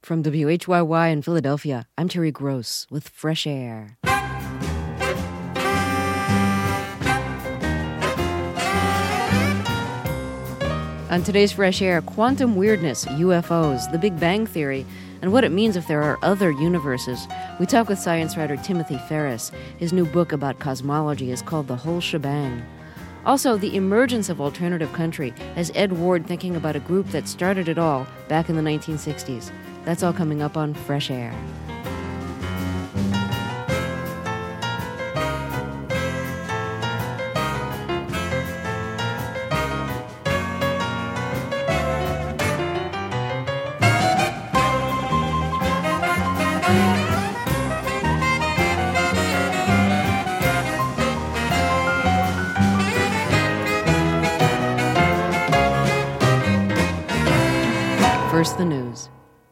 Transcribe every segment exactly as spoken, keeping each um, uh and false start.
From W H Y Y in Philadelphia, I'm Terry Gross with Fresh Air. On today's Fresh Air, quantum weirdness, U F Os, the Big Bang Theory, and what it means if there are other universes. We talk with science writer Timothy Ferris. His new book about cosmology is called The Whole Shebang. Also, the emergence of alternative country has Ed Ward thinking about a group that started it all back in the nineteen sixties. That's all coming up on Fresh Air. First, the news.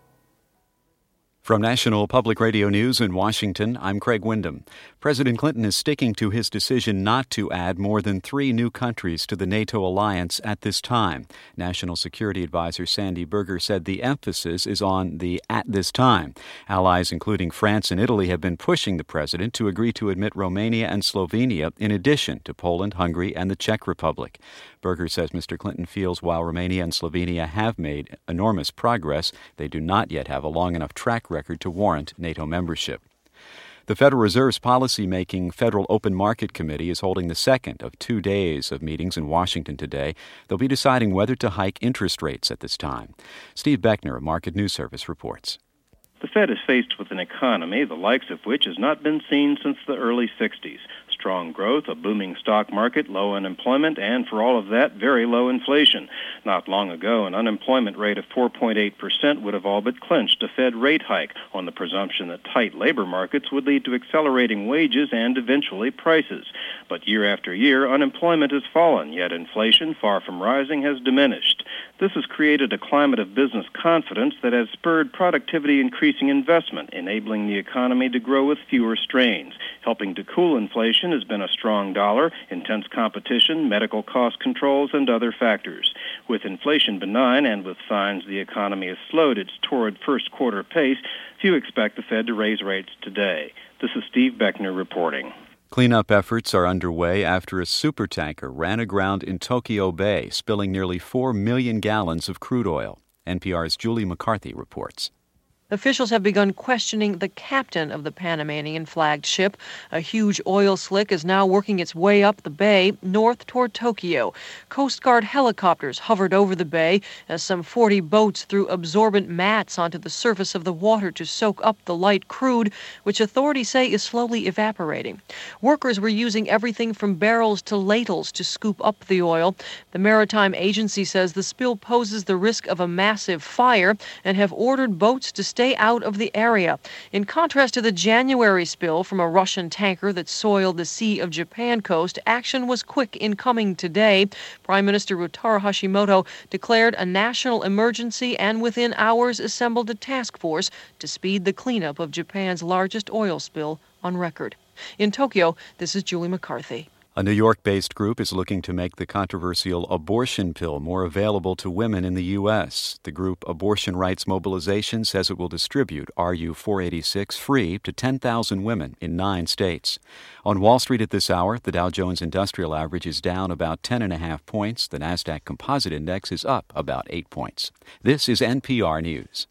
From National Public Radio News in Washington, I'm Craig Wyndham. President Clinton is sticking to his decision not to add more than three new countries to the NATO alliance at this time. National Security Advisor Sandy Berger said the emphasis is on the at this time. Allies, including France and Italy, have been pushing the president to agree to admit Romania and Slovenia in addition to Poland, Hungary, and the Czech Republic. Berger says Mister Clinton feels while Romania and Slovenia have made enormous progress, they do not yet have a long enough track record to warrant NATO membership. The Federal Reserve's policy-making Federal Open Market Committee is holding the second of two days of meetings in Washington today. They'll be deciding whether to hike interest rates at this time. Steve Beckner of Market News Service reports. The Fed is faced with an economy the likes of which has not been seen since the early sixties. Strong growth, a booming stock market, low unemployment, and for all of that, very low inflation. Not long ago, an unemployment rate of four point eight percent would have all but clinched a Fed rate hike on the presumption that tight labor markets would lead to accelerating wages and eventually prices. But year after year, unemployment has fallen, yet inflation, far from rising, has diminished. This has created a climate of business confidence that has spurred productivity increasing investment, enabling the economy to grow with fewer strains. Helping to cool inflation has been a strong dollar, intense competition, medical cost controls, and other factors. With inflation benign and with signs the economy has slowed its torrid first quarter pace, few expect the Fed to raise rates today. This is Steve Beckner reporting. Cleanup efforts are underway after a supertanker ran aground in Tokyo Bay, spilling nearly four million gallons of crude oil. N P R's Julie McCarthy reports. Officials have begun questioning the captain of the Panamanian-flagged ship. A huge oil slick is now working its way up the bay, north toward Tokyo. Coast Guard helicopters hovered over the bay as some forty boats threw absorbent mats onto the surface of the water to soak up the light crude, which authorities say is slowly evaporating. Workers were using everything from barrels to ladles to scoop up the oil. The Maritime Agency says the spill poses the risk of a massive fire and have ordered boats to stay out of the area. In contrast to the January spill from a Russian tanker that soiled the Sea of Japan coast, action was quick in coming today. Prime Minister Ryutaro Hashimoto declared a national emergency and within hours assembled a task force to speed the cleanup of Japan's largest oil spill on record. In Tokyo, this is Julie McCarthy. A New York-based group is looking to make the controversial abortion pill more available to women in the U S. The group Abortion Rights Mobilization says it will distribute R U four eighty-six free to ten thousand women in nine states. On Wall Street at this hour, the Dow Jones Industrial Average is down about ten and a half points. The Nasdaq Composite Index is up about eight points. This is N P R News.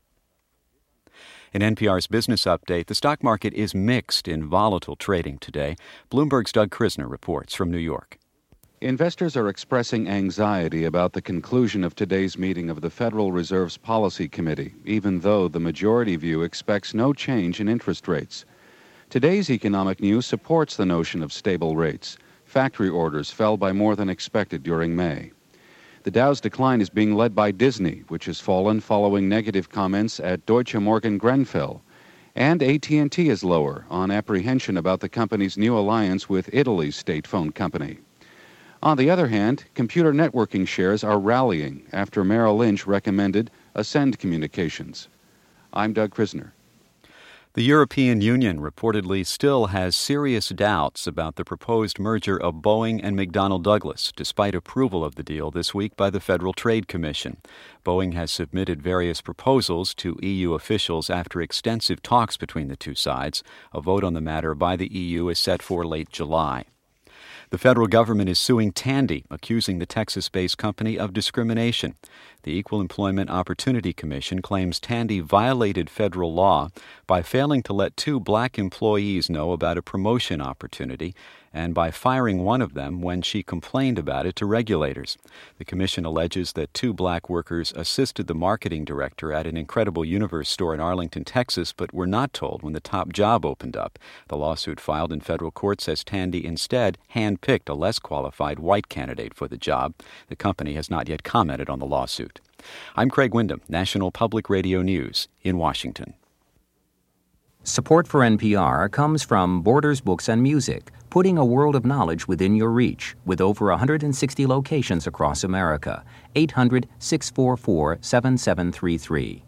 In N P R's Business Update, the stock market is mixed in volatile trading today. Bloomberg's Doug Krisner reports from New York. Investors are expressing anxiety about the conclusion of today's meeting of the Federal Reserve's Policy Committee, even though the majority view expects no change in interest rates. Today's economic news supports the notion of stable rates. Factory orders fell by more than expected during May. The Dow's decline is being led by Disney, which has fallen following negative comments at Deutsche Morgan Grenfell. And A T and T is lower on apprehension about the company's new alliance with Italy's state phone company. On the other hand, computer networking shares are rallying after Merrill Lynch recommended Ascend Communications. I'm Doug Krisner. The European Union reportedly still has serious doubts about the proposed merger of Boeing and McDonnell Douglas, despite approval of the deal this week by the Federal Trade Commission. Boeing has submitted various proposals to E U officials after extensive talks between the two sides. A vote on the matter by the E U is set for late July. The federal government is suing Tandy, accusing the Texas-based company of discrimination. The Equal Employment Opportunity Commission claims Tandy violated federal law by failing to let two black employees know about a promotion opportunity and by firing one of them when she complained about it to regulators. The commission alleges that two black workers assisted the marketing director at an Incredible Universe store in Arlington, Texas, but were not told when the top job opened up. The lawsuit filed in federal court says Tandy instead handpicked a less qualified white candidate for the job. The company has not yet commented on the lawsuit. I'm Craig Windham, National Public Radio News in Washington. Support for N P R comes from Borders Books and Music, putting a world of knowledge within your reach with over one hundred sixty locations across America. eight hundred, six four four, seven seven three three.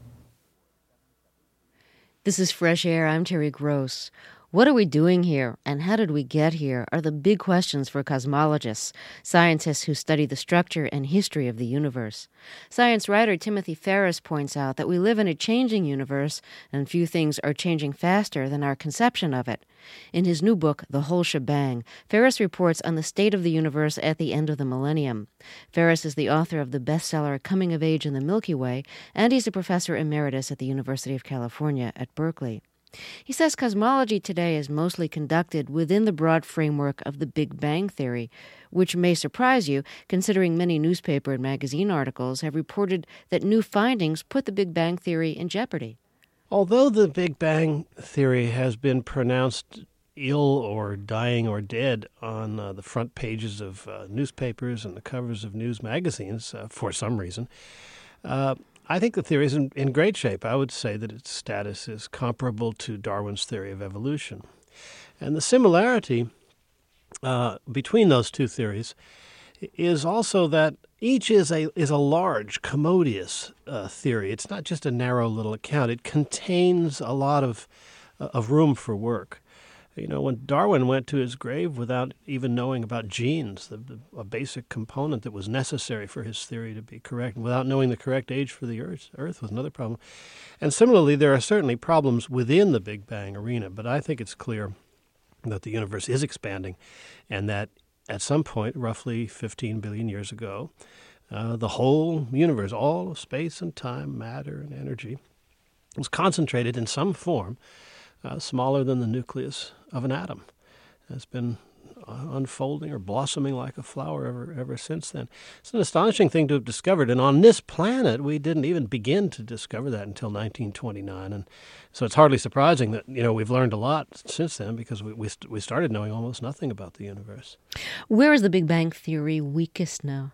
This is Fresh Air. I'm Terry Gross. What are we doing here, and how did we get here, are the big questions for cosmologists, scientists who study the structure and history of the universe. Science writer Timothy Ferris points out that we live in a changing universe, and few things are changing faster than our conception of it. In his new book, The Whole Shebang, Ferris reports on the state of the universe at the end of the millennium. Ferris is the author of the bestseller Coming of Age in the Milky Way, and he's a professor emeritus at the University of California at Berkeley. He says cosmology today is mostly conducted within the broad framework of the Big Bang Theory, which may surprise you, considering many newspaper and magazine articles have reported that new findings put the Big Bang Theory in jeopardy. Although the Big Bang Theory has been pronounced ill or dying or dead on uh, the front pages of uh, newspapers and the covers of news magazines uh, for some reason, uh, I think the theory is in, in great shape. I would say that its status is comparable to Darwin's theory of evolution. And the similarity uh, between those two theories is also that each is a is a large, commodious uh, theory. It's not just a narrow little account. It contains a lot of uh, of room for work. You know, when Darwin went to his grave without even knowing about genes, the, the, a basic component that was necessary for his theory to be correct, and without knowing the correct age for the Earth, Earth was another problem. And similarly, there are certainly problems within the Big Bang arena, but I think it's clear that the universe is expanding, and that at some point, roughly fifteen billion years ago, uh, the whole universe, all of space and time, matter and energy, was concentrated in some form uh, smaller than the nucleus of an atom. It's been uh, unfolding or blossoming like a flower ever ever since then. It's an astonishing thing to have discovered, and on this planet, we didn't even begin to discover that until nineteen twenty-nine, and so it's hardly surprising that, you know, we've learned a lot since then, because we we, st- we started knowing almost nothing about the universe. Where is the Big Bang Theory weakest now?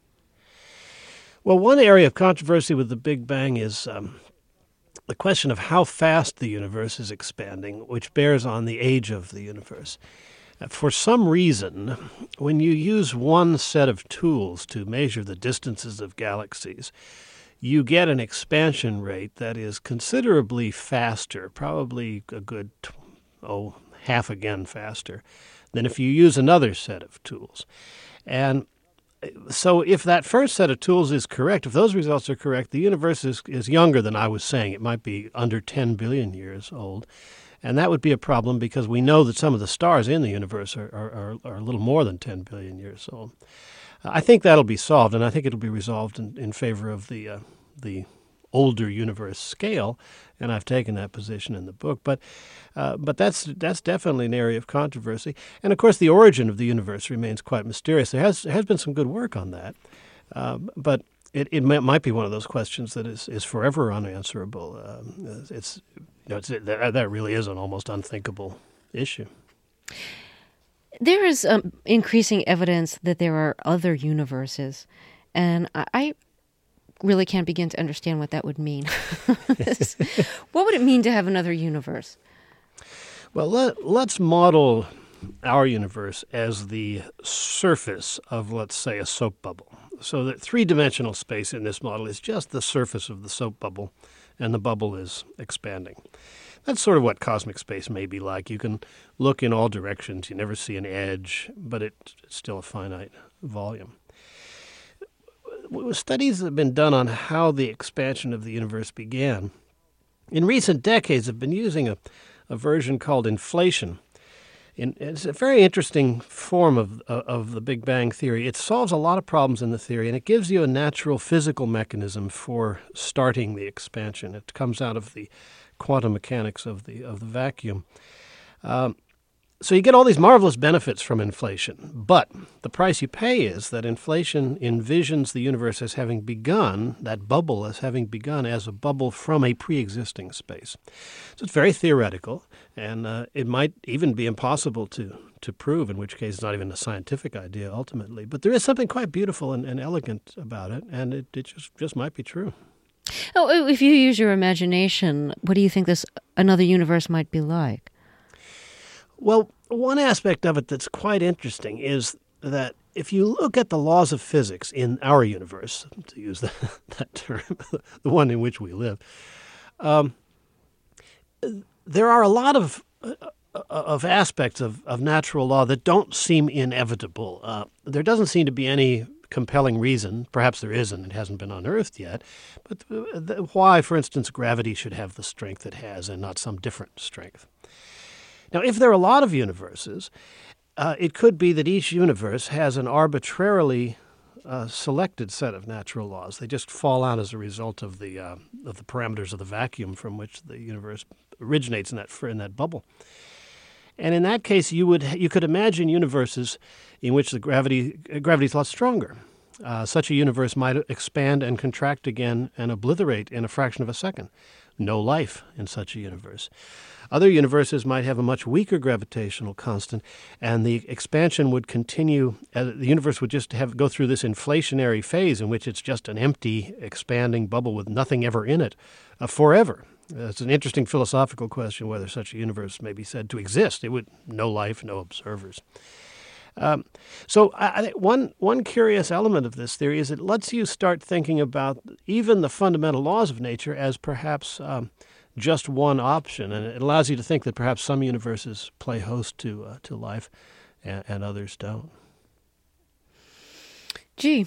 Well, one area of controversy with the Big Bang is um, the question of how fast the universe is expanding, which bears on the age of the universe. Uh, for some reason, when you use one set of tools to measure the distances of galaxies, you get an expansion rate that is considerably faster, probably a good, oh, half again faster, than if you use another set of tools. And so if that first set of tools is correct, if those results are correct, the universe is, is younger than I was saying. It might be under ten billion years old. And that would be a problem, because we know that some of the stars in the universe are, are, are a little more than ten billion years old. I think that'll be solved, and I think it'll be resolved in, in favor of the uh, the older universe scale, and I've taken that position in the book. But uh, but that's that's definitely an area of controversy. And of course, the origin of the universe remains quite mysterious. There has there has been some good work on that, uh, but it, it may, might be one of those questions that is, is forever unanswerable. Um, it's you know it's, that, that really is an almost unthinkable issue. There is um, increasing evidence that there are other universes, and I. I really can't begin to understand what that would mean. What would it mean to have another universe? Well, let, let's model our universe as the surface of, let's say, a soap bubble. So that three-dimensional space in this model is just the surface of the soap bubble, and the bubble is expanding. That's sort of what cosmic space may be like. You can look in all directions. You never see an edge, but it's still a finite volume. Studies have been done on how the expansion of the universe began. In recent decades, have been using a, a version called inflation. In, it's a very interesting form of, of the Big Bang theory. It solves a lot of problems in the theory, and it gives you a natural physical mechanism for starting the expansion. It comes out of the quantum mechanics of the of the vacuum. Um, so you get all these marvelous benefits from inflation, but the price you pay is that inflation envisions the universe as having begun, that bubble as having begun as a bubble from a pre-existing space. So it's very theoretical, and uh, it might even be impossible to, to prove, in which case it's not even a scientific idea ultimately. But there is something quite beautiful and, and elegant about it, and it, it just, just might be true. Oh, if you use your imagination, what do you think this another universe might be like? Well, one aspect of it that's quite interesting is that if you look at the laws of physics in our universe, to use that, that term, the one in which we live, um, there are a lot of uh, of aspects of, of natural law that don't seem inevitable. Uh, there doesn't seem to be any compelling reason, perhaps there isn't, it hasn't been unearthed yet, but the, the, why, for instance, gravity should have the strength it has and not some different strength. Now, if there are a lot of universes, uh, it could be that each universe has an arbitrarily uh, selected set of natural laws. They just fall out as a result of the uh, of the parameters of the vacuum from which the universe originates in that in that bubble. And in that case, you would you could imagine universes in which the gravity gravity is a lot stronger. Uh, such a universe might expand and contract again and obliterate in a fraction of a second. No life in such a universe. Other universes might have a much weaker gravitational constant, and the expansion would continue. Uh, the universe would just have go through this inflationary phase in which it's just an empty, expanding bubble with nothing ever in it uh, forever. Uh, it's an interesting philosophical question whether such a universe may be said to exist. It would no life, no observers. Um, so I, I, one one curious element of this theory is it lets you start thinking about even the fundamental laws of nature as perhaps um, just one option, and it allows you to think that perhaps some universes play host to uh, to life, and, and others don't. Gee,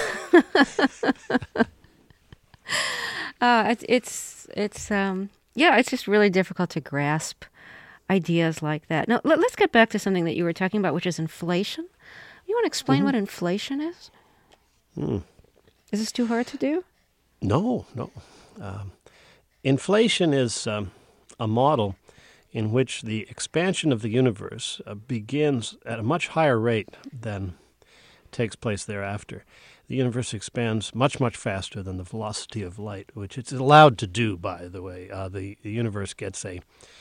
uh, it's it's it's um yeah, it's just really difficult to grasp ideas like that. Now, let, let's get back to something that you were talking about, which is inflation. You want to explain mm-hmm. what inflation is? Mm. Is this too hard to do? No, no. Um, inflation is um, a model in which the expansion of the universe uh, begins at a much higher rate than takes place thereafter. The universe expands much, much faster than the velocity of light, which it's allowed to do, by the way. Uh, the, the universe gets a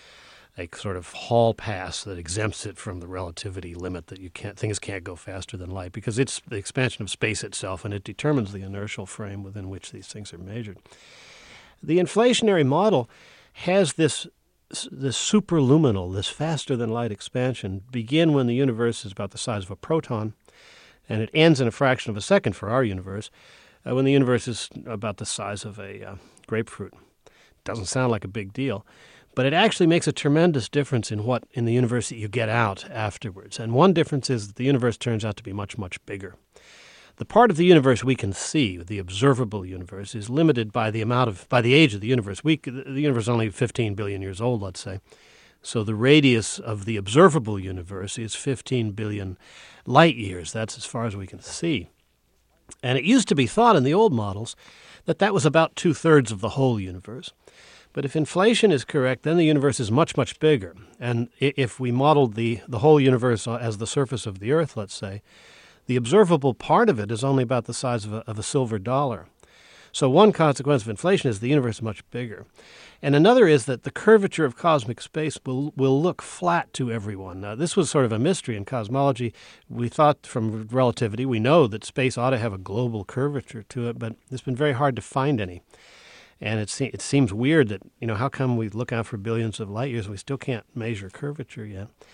a sort of hall pass that exempts it from the relativity limit that you can't things can't go faster than light, because it's the expansion of space itself, and it determines the inertial frame within which these things are measured. The inflationary model has this this superluminal, this faster than light expansion begin when the universe is about the size of a proton, and it ends in a fraction of a second for our universe, uh, when the universe is about the size of a uh, grapefruit. Doesn't sound like a big deal, but it actually makes a tremendous difference in what in the universe that you get out afterwards. And one difference is that the universe turns out to be much, much bigger. The part of the universe we can see, the observable universe, is limited by the amount of by the age of the universe. We, the universe is only fifteen billion years old, let's say. So the radius of the observable universe is fifteen billion light years. That's as far as we can see. And it used to be thought in the old models that that was about two-thirds of the whole universe. But if inflation is correct, then the universe is much, much bigger. And if we modeled the, the whole universe as the surface of the Earth, let's say, the observable part of it is only about the size of a, of a silver dollar. So one consequence of inflation is the universe is much bigger. And another is that the curvature of cosmic space will, will look flat to everyone. Now, this was sort of a mystery in cosmology. We thought from relativity, we know that space ought to have a global curvature to it, but it's been very hard to find any. And it, se- it seems weird that, you know, how come we look out for billions of light years and we still can't measure curvature yet?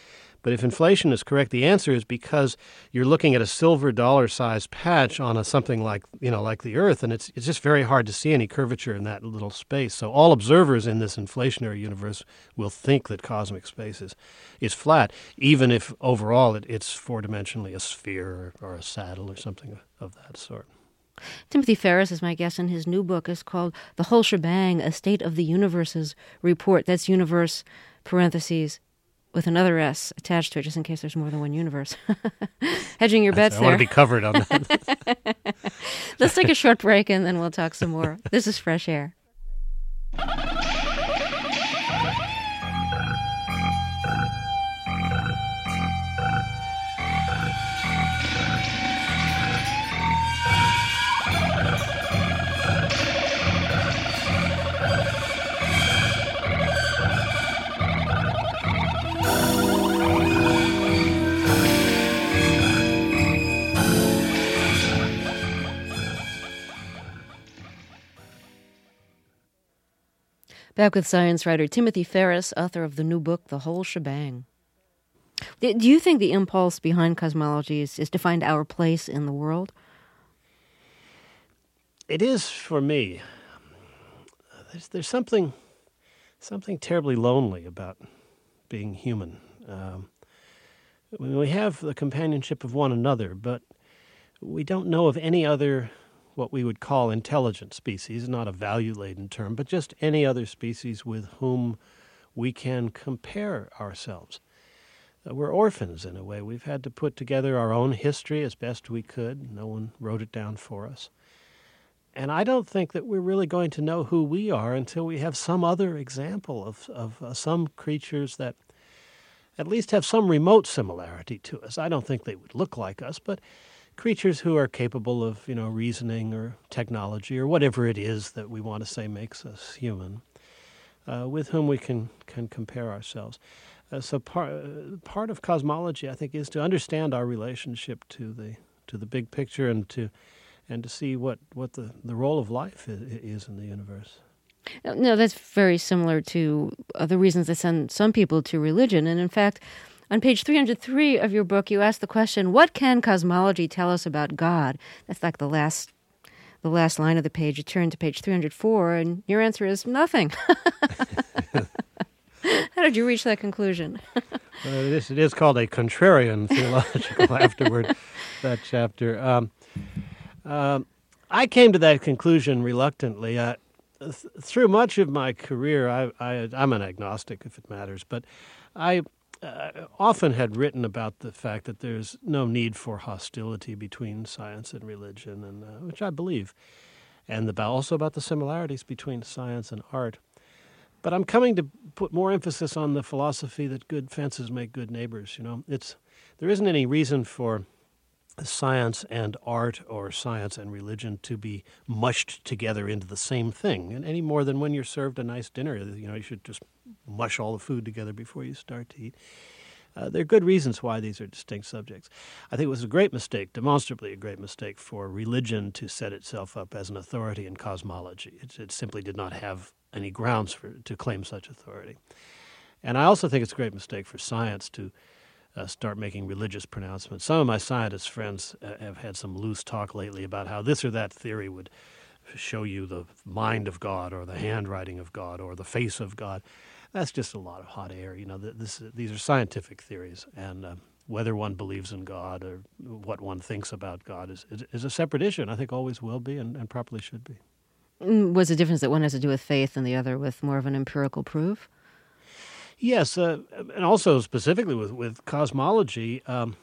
But if inflation is correct, the answer is because you're looking at a silver dollar-sized patch on a something like, you know, like the Earth, and it's it's just very hard to see any curvature in that little space. So all observers in this inflationary universe will think that cosmic space is, is flat, even if overall it, it's four-dimensionally a sphere or, or a saddle or something of that sort. Timothy Ferriss is my guest, and his new book is called The Whole Shebang, A State of the Universes Report. That's universe, parentheses, with another S attached to it, just in case there's more than one universe. Hedging your bets I there. want to be covered on that. Let's take a short break, and then we'll talk some more. This is Fresh Air. Back with science writer Timothy Ferriss, author of the new book, The Whole Shebang. Do you think the impulse behind cosmology is, is to find our place in the world? It is for me. There's, there's something something terribly lonely about being human. Um, we have the companionship of one another, but we don't know of any other what we would call intelligent species, not a value-laden term, but just any other species with whom we can compare ourselves. Uh, we're orphans in a way. We've had to put together our own history as best we could. No one wrote it down for us. And I don't think that we're really going to know who we are until we have some other example of, of uh, some creatures that at least have some remote similarity to us. I don't think they would look like us, but creatures who are capable of, you know, reasoning or technology or whatever it is that we want to say makes us human, uh, with whom we can, can compare ourselves. Uh, so part uh, part of cosmology, I think, is to understand our relationship to the to the big picture and to and to see what, what the, the role of life is, is in the universe. No, that's very similar to other reasons that send some people to religion. And in fact, on page three hundred three of your book, you ask the question, what can cosmology tell us about God? That's like the last the last line of the page. You turn to page three hundred four, and your answer is nothing. How did you reach that conclusion? uh, this, it is called a contrarian theological afterword, that chapter. Um, um, I came to that conclusion reluctantly. Uh, th- through much of my career, I, I, I'm an agnostic, if it matters, but I... Uh, often had written about the fact that there's no need for hostility between science and religion, and uh, which I believe, and about, also about the similarities between science and art. But I'm coming to put more emphasis on the philosophy that good fences make good neighbors. You know, it's there isn't any reason for science and art or science and religion to be mushed together into the same thing, and any more than when you're served a nice dinner. You know, you should just mush all the food together before you start to eat. Uh, there are good reasons why these are distinct subjects. I think it was a great mistake, demonstrably a great mistake, for religion to set itself up as an authority in cosmology. It, it simply did not have any grounds for to claim such authority. And I also think it's a great mistake for science to Uh, start making religious pronouncements. Some of my scientist friends uh, have had some loose talk lately about how this or that theory would show you the mind of God or the handwriting of God or the face of God. That's just a lot of hot air. You know, this, these are scientific theories, and uh, whether one believes in God or what one thinks about God is, is, is a separate issue, and I think always will be and, and properly should be. Was the difference that one has to do with faith and the other with more of an empirical proof? Yes, uh, and also specifically with, with cosmology, um,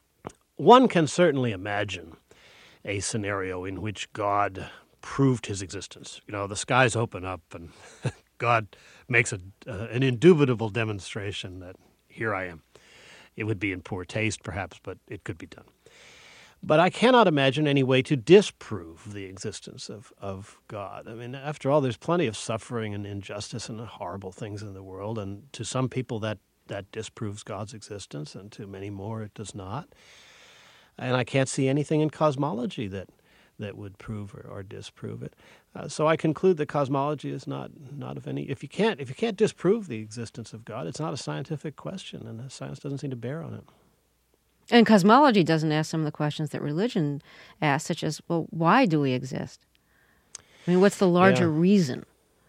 one can certainly imagine a scenario in which God proved his existence. You know, the skies open up and God makes a, uh, an indubitable demonstration that here I am. It would be in poor taste, perhaps, but it could be done. But I cannot imagine any way to disprove the existence of, of God. I mean, after all, there's plenty of suffering and injustice and horrible things in the world, and to some people that, that disproves God's existence, and to many more it does not. And I can't see anything in cosmology that that would prove or, or disprove it. Uh, so I conclude that cosmology is not not of any. If you can't if you can't disprove the existence of God, it's not a scientific question, and science doesn't seem to bear on it. And cosmology doesn't ask some of the questions that religion asks, such as, well, why do we exist? I mean, what's the larger Yeah. reason?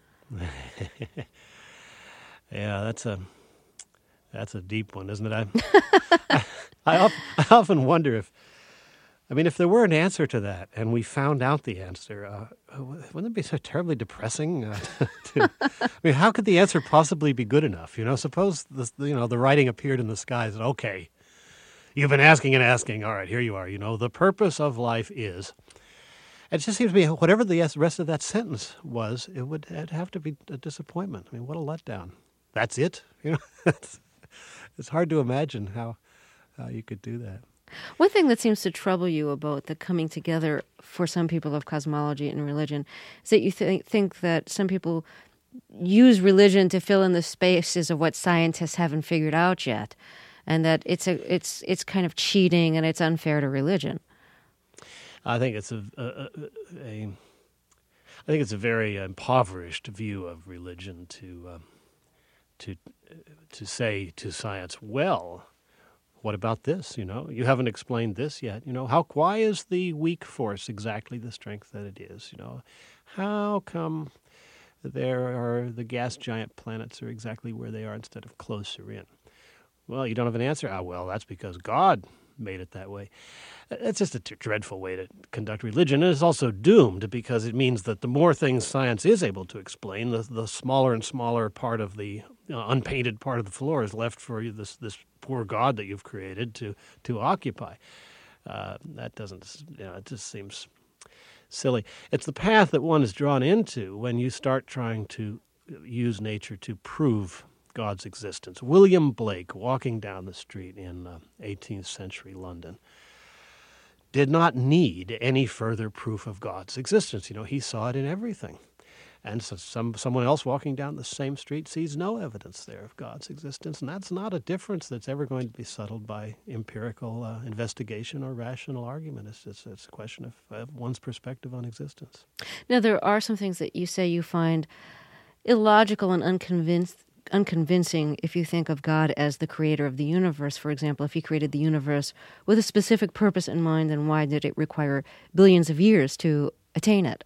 Yeah, that's a that's a deep one, isn't it? I I, I, of, I often wonder if, I mean, if there were an answer to that, and we found out the answer, uh, wouldn't it be so terribly depressing? Uh, to, I mean, how could the answer possibly be good enough? You know, suppose the you know the writing appeared in the skies, and okay, you've been asking and asking. All right, here you are. You know, the purpose of life is. It just seems to me, whatever the rest of that sentence was, it would it'd have to be a disappointment. I mean, what a letdown. That's it? You know, it's, it's hard to imagine how, how you could do that. One thing that seems to trouble you about the coming together for some people of cosmology and religion is that you th- think that some people use religion to fill in the spaces of what scientists haven't figured out yet, and that it's a it's it's kind of cheating and it's unfair to religion. I think it's a, a, a, a I think it's a very impoverished view of religion to um, to to say to science, well, what about this? You know, you haven't explained this yet. You know, how why is the weak force exactly the strength that it is? You know, how come there are the gas giant planets are exactly where they are instead of closer in? Well, you don't have an answer. Ah, well, that's because God made it that way. It's just a t- dreadful way to conduct religion. And it's also doomed because it means that the more things science is able to explain, the, the smaller and smaller part of the uh, unpainted part of the floor is left for you, this this poor God that you've created to to occupy. Uh, that doesn't, you know, it just seems silly. It's the path that one is drawn into when you start trying to use nature to prove God's existence. William Blake, walking down the street in uh, eighteenth century London, did not need any further proof of God's existence. You know, he saw it in everything. And so some someone else walking down the same street sees no evidence there of God's existence, and that's not a difference that's ever going to be settled by empirical uh, investigation or rational argument. It's, it's, it's a question of uh, one's perspective on existence. Now, there are some things that you say you find illogical and unconvinced unconvincing if you think of God as the creator of the universe. For example, if he created the universe with a specific purpose in mind, then why did it require billions of years to attain it?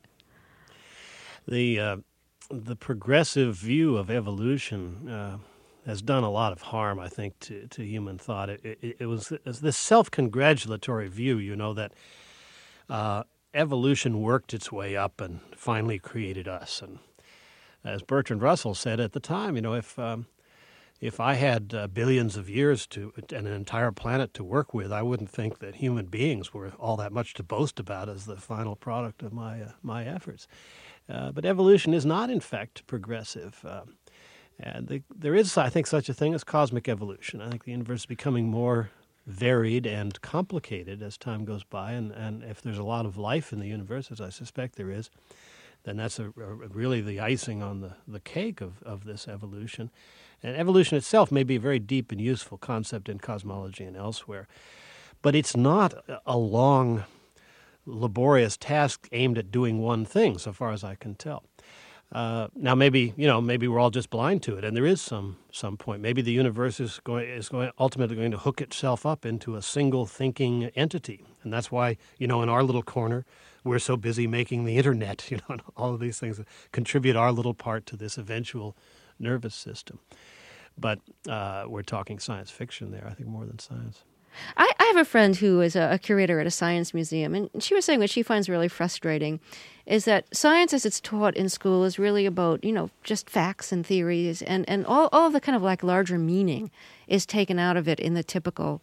The uh, the progressive view of evolution uh, has done a lot of harm, I think, to, to human thought. It, it, it was this self-congratulatory view, you know, that uh, evolution worked its way up and finally created us. And as Bertrand Russell said at the time, you know, if um, if I had uh, billions of years to and an entire planet to work with, I wouldn't think that human beings were all that much to boast about as the final product of my uh, my efforts. Uh, but evolution is not, in fact, progressive. Uh, and the, there is, I think, such a thing as cosmic evolution. I think the universe is becoming more varied and complicated as time goes by. And, and if there's a lot of life in the universe, as I suspect there is, then that's a, a, really the icing on the, the cake of, of this evolution. And evolution itself may be a very deep and useful concept in cosmology and elsewhere. But it's not a long, laborious task aimed at doing one thing, so far as I can tell. Uh, now, maybe you know, maybe we're all just blind to it, and there is some some point. Maybe the universe is going is going ultimately going to hook itself up into a single thinking entity, and that's why you know, in our little corner, we're so busy making the internet. You know, and all of these things that contribute our little part to this eventual nervous system. But uh, we're talking science fiction there, I think, more than science. I, I have a friend who is a, a curator at a science museum, and she was saying what she finds really frustrating is that science as it's taught in school is really about, you know, just facts and theories, and, and all, all of the kind of like larger meaning is taken out of it in the typical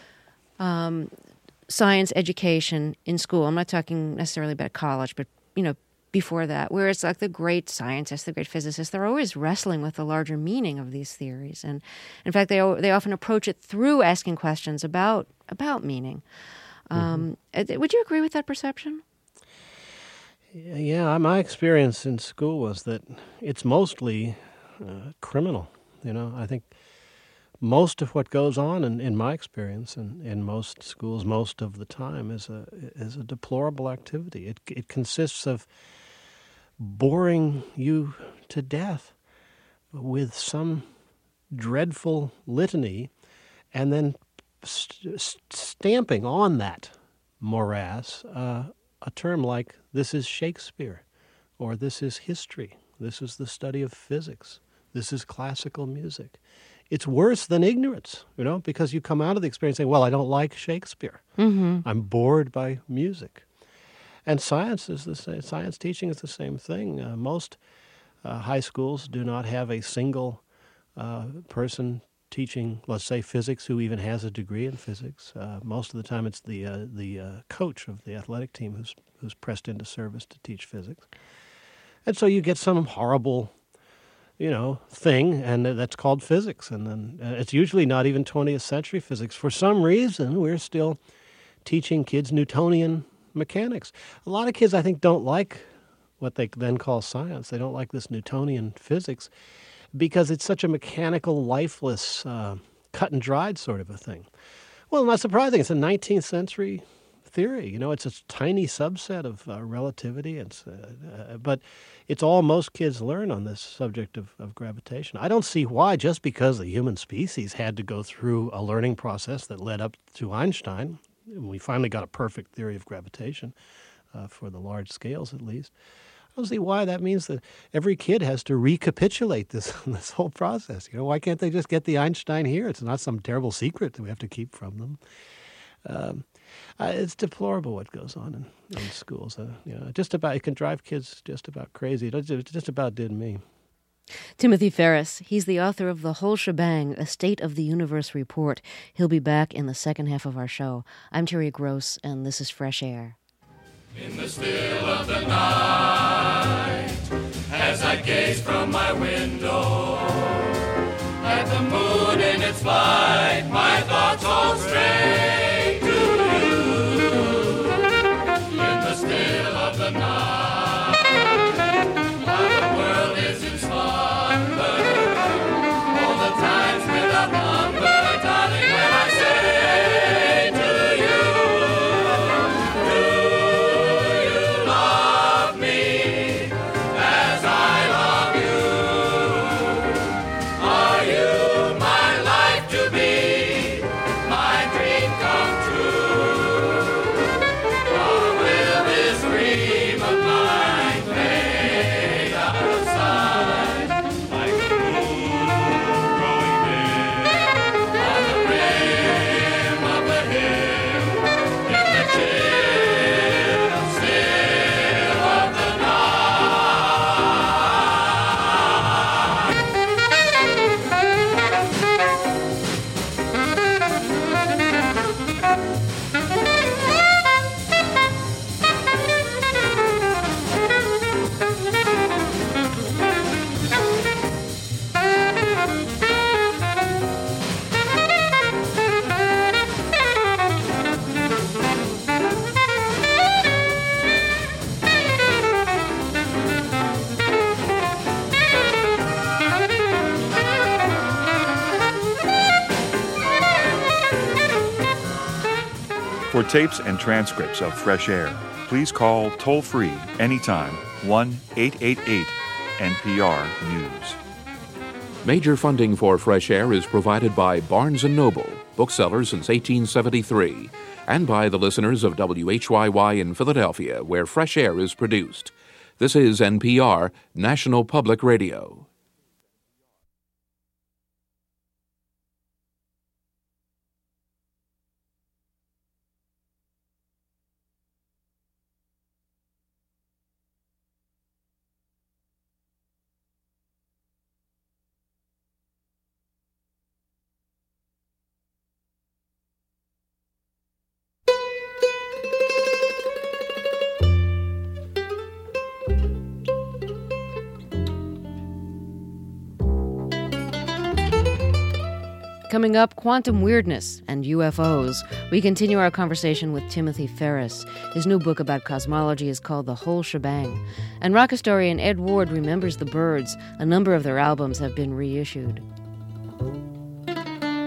um, science education in school. I'm not talking necessarily about college, but, you know, before that, where it's like the great scientists, the great physicists, they're always wrestling with the larger meaning of these theories. And in fact, they they often approach it through asking questions about about meaning. Um, mm-hmm. Would you agree with that perception? Yeah, my experience in school was that it's mostly uh, criminal. You know, I think most of what goes on, in, in my experience, in, in most schools, most of the time, is a is a deplorable activity. It it consists of boring you to death with some dreadful litany, and then st- stamping on that morass uh, a term like "this is Shakespeare," or "this is history," "this is the study of physics," "this is classical music." It's worse than ignorance, you know, because you come out of the experience saying, well, I don't like Shakespeare. Mm-hmm. I'm bored by music. And science is the same. Science teaching is the same thing. Uh, most uh, high schools do not have a single uh, person teaching, let's say, physics who even has a degree in physics. Uh, most of the time it's the uh, the uh, coach of the athletic team who's who's pressed into service to teach physics. And so you get some horrible, you know, thing, and that's called physics. And then uh, it's usually not even twentieth century physics. For some reason, we're still teaching kids Newtonian mechanics. A lot of kids, I think, don't like what they then call science. They don't like this Newtonian physics because it's such a mechanical, lifeless, uh, cut and dried sort of a thing. Well, not surprising. It's a nineteenth century theory. You know, it's a tiny subset of uh, relativity. It's, uh, uh, but it's all most kids learn on this subject of, of gravitation. I don't see why, just because the human species had to go through a learning process that led up to Einstein, we finally got a perfect theory of gravitation, uh, for the large scales at least. I don't see why that means that every kid has to recapitulate this this whole process. You know, why can't they just get the Einstein here? It's not some terrible secret that we have to keep from them. Um, uh, it's deplorable what goes on in, in schools. Uh, you know, just about it can drive kids just about crazy. It just about did me. Timothy Ferriss, he's the author of The Whole Shebang, A State of the Universe Report. He'll be back in the second half of our show. I'm Terry Gross, and this is Fresh Air. In the still of the night, as I gaze from my window at the moon in its flight, my thoughts all stray to you. In the still of the night, while the world is in slumber, all the times without number, darling, when I say to you, do you love me as I love you? Are you my life to be, my dream come true? Or will this dream of mine fade out of sight like the moon growing dim on the rim of the hill in the chill still of the night? For tapes and transcripts of Fresh Air, please call toll-free anytime one eight eight eight N P R News. Major funding for Fresh Air is provided by Barnes and Noble, booksellers since eighteen seventy-three, and by the listeners of W H Y Y in Philadelphia, where Fresh Air is produced. This is N P R, National Public Radio. Coming up, quantum weirdness and U F Os. We continue our conversation with Timothy Ferriss. His new book about cosmology is called The Whole Shebang. And rock historian Ed Ward remembers the Byrds. A number of their albums have been reissued.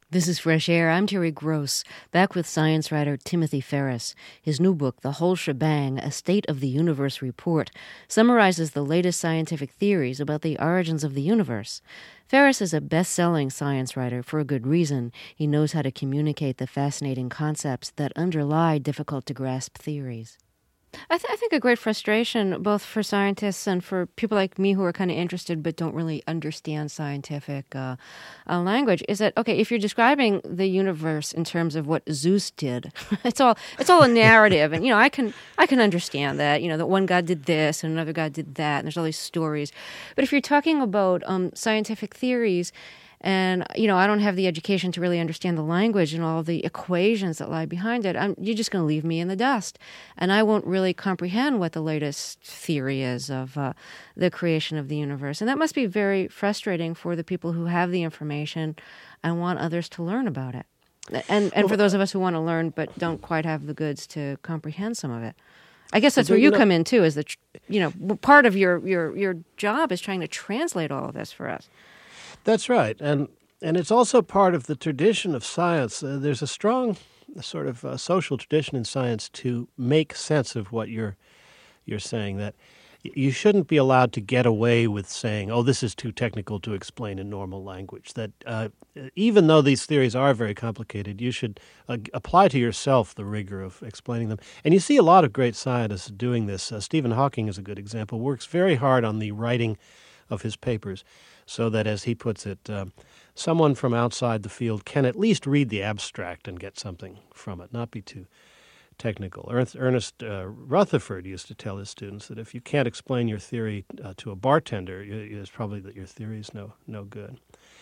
This is Fresh Air. I'm Terry Gross, back with science writer Timothy Ferris. His new book, The Whole Shebang, A State of the Universe Report, summarizes the latest scientific theories about the origins of the universe. Ferris is a best-selling science writer for a good reason. He knows how to communicate the fascinating concepts that underlie difficult-to-grasp theories. I, th- I think a great frustration, both for scientists and for people like me who are kind of interested but don't really understand scientific uh, uh, language, is that, okay, if you're describing the universe in terms of what Zeus did, it's all it's all a narrative, and you know I can I can understand that, you know, that one god did this and another god did that, and there's all these stories. But if you're talking about um, scientific theories, and, you know, I don't have the education to really understand the language and all the equations that lie behind it, I'm, you're just going to leave me in the dust. And I won't really comprehend what the latest theory is of uh, the creation of the universe. And that must be very frustrating for the people who have the information and want others to learn about it. And and for those of us who want to learn but don't quite have the goods to comprehend some of it. I guess that's where you come in, too, is that, you know, part of your, your, your job is trying to translate all of this for us. That's right, and and it's also part of the tradition of science. Uh, there's a strong sort of uh, social tradition in science to make sense of what you're you're saying. That you shouldn't be allowed to get away with saying, "Oh, this is too technical to explain in normal language." That uh, even though these theories are very complicated, you should uh, apply to yourself the rigor of explaining them. And you see a lot of great scientists doing this. Uh, Stephen Hawking is a good example. Works very hard on the writing of his papers, so that, as he puts it, uh, someone from outside the field can at least read the abstract and get something from it, not be too technical. Ernst, Ernest uh, Rutherford used to tell his students that if you can't explain your theory uh, to a bartender, you, it's probably that your theory is no no good.